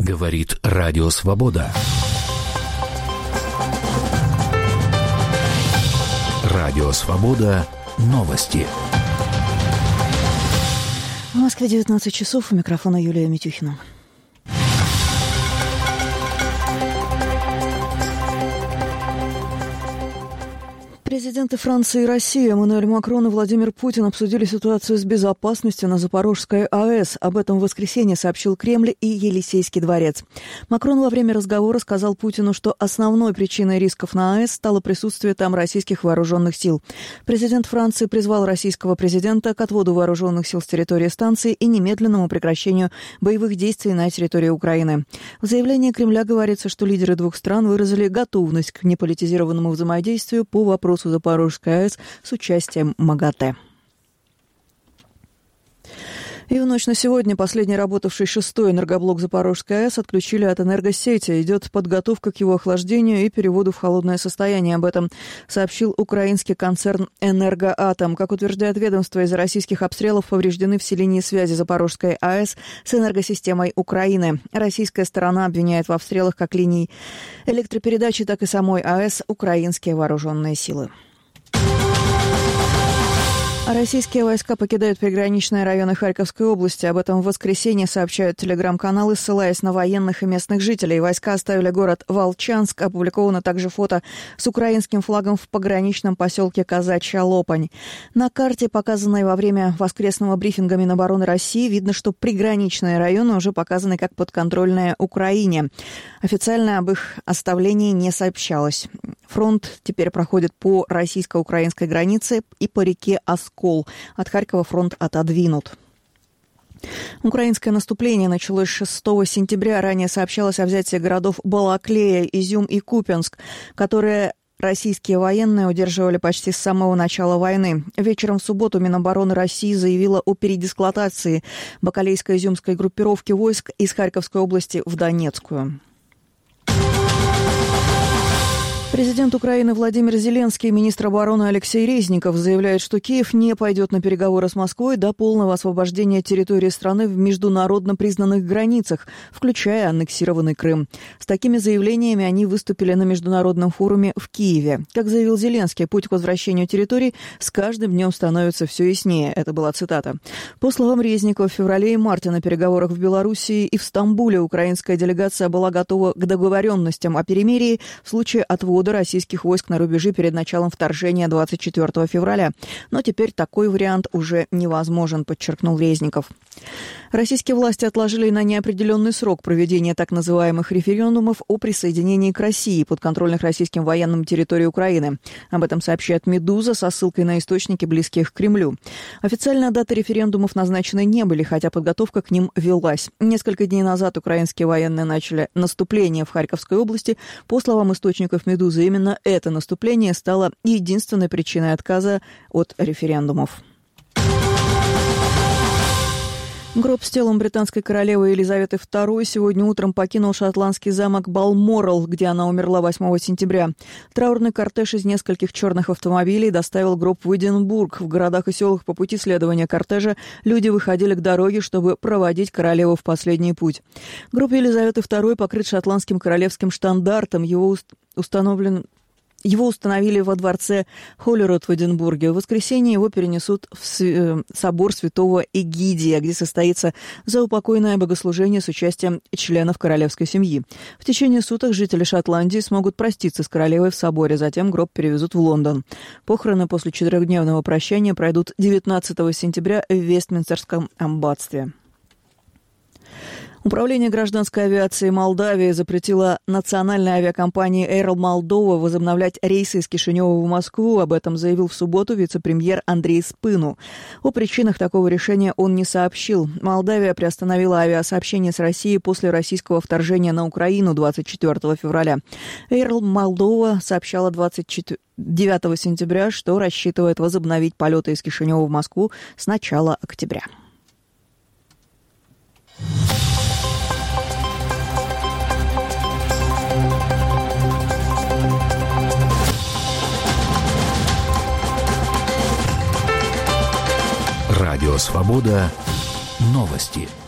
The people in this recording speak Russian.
Говорит Радио Свобода. Радио Свобода. Новости. В Москве 19 часов. У микрофона Юлия Митюхина. Президенты Франции и России Эммануэль Макрон и Владимир Путин обсудили ситуацию с безопасностью на Запорожской АЭС. Об этом в воскресенье сообщил Кремль и Елисейский дворец. Макрон во время разговора сказал Путину, что основной причиной рисков на АЭС стало присутствие там российских вооруженных сил. Президент Франции призвал российского президента к отводу вооруженных сил с территории станции и немедленному прекращению боевых действий на территории Украины. В заявлении Кремля говорится, что лидеры двух стран выразили готовность к неполитизированному взаимодействию по вопросу Запорожской АЭС с участием МАГАТЭ. И в ночь на сегодня последний работавший 6-й энергоблок Запорожской АЭС отключили от энергосети. Идет подготовка к его охлаждению и переводу в холодное состояние. Об этом сообщил украинский концерн «Энергоатом». Как утверждает ведомство, из-за российских обстрелов повреждены все линии связи Запорожской АЭС с энергосистемой Украины. Российская сторона обвиняет в обстрелах как линий электропередачи, так и самой АЭС украинские вооруженные силы. Российские войска покидают приграничные районы Харьковской области. Об этом в воскресенье сообщают телеграм-каналы, ссылаясь на военных и местных жителей. Войска оставили город Волчанск. Опубликовано также фото с украинским флагом в пограничном поселке Казачья Лопань. На карте, показанной во время воскресного брифинга Минобороны России, видно, что приграничные районы уже показаны как подконтрольные Украине. Официально об их оставлении не сообщалось. Фронт теперь проходит по российско-украинской границе и по реке Оскол. От Харькова фронт отодвинут. Украинское наступление началось 6 сентября. Ранее сообщалось о взятии городов Балаклея, Изюм и Купянск, которые российские военные удерживали почти с самого начала войны. Вечером в субботу Минобороны России заявила о передислокации Бакалейско-Изюмской группировки войск из Харьковской области в Донецкую. Президент Украины Владимир Зеленский и министр обороны Алексей Резников заявляют, что Киев не пойдет на переговоры с Москвой до полного освобождения территории страны в международно признанных границах, включая аннексированный Крым. С такими заявлениями они выступили на международном форуме в Киеве. Как заявил Зеленский, путь к возвращению территорий с каждым днем становится все яснее. Это была цитата. По словам Резникова, в феврале и марте на переговорах в Белоруссии и в Стамбуле украинская делегация была готова к договоренностям о перемирии в случае отвода российских войск на рубежи перед началом вторжения 24 февраля. Но теперь такой вариант уже невозможен, подчеркнул Резников. Российские власти отложили на неопределенный срок проведение так называемых референдумов о присоединении к России, подконтрольных российским военным территорий Украины. Об этом сообщает «Медуза» со ссылкой на источники, близких к Кремлю. Официально даты референдумов назначены не были, хотя подготовка к ним велась. Несколько дней назад украинские военные начали наступление в Харьковской области. По словам источников «Медузы», именно это наступление стало единственной причиной отказа от референдумов. Гроб с телом британской королевы Елизаветы II сегодня утром покинул шотландский замок Балморал, где она умерла 8 сентября. Траурный кортеж из нескольких черных автомобилей доставил гроб в Эдинбург. В городах и селах по пути следования кортежа люди выходили к дороге, чтобы проводить королеву в последний путь. Гроб Елизаветы II покрыт шотландским королевским штандартом. Его установили во дворце Холлирод в Эдинбурге. В воскресенье его перенесут в собор святого Эгидия, где состоится заупокойное богослужение с участием членов королевской семьи. В течение суток жители Шотландии смогут проститься с королевой в соборе, затем гроб перевезут в Лондон. Похороны после 4-дневного прощания пройдут 19 сентября в Вестминстерском аббатстве. Управление гражданской авиации Молдавии запретило национальной авиакомпании Air Moldova возобновлять рейсы из Кишинева в Москву. Об этом заявил в субботу вице-премьер Андрей Спыну. О причинах такого решения он не сообщил. Молдавия приостановила авиасообщение с Россией после российского вторжения на Украину 24 февраля. Air Moldova сообщала 9 сентября, что рассчитывает возобновить полеты из Кишинева в Москву с начала октября. Радио «Свобода». Новости.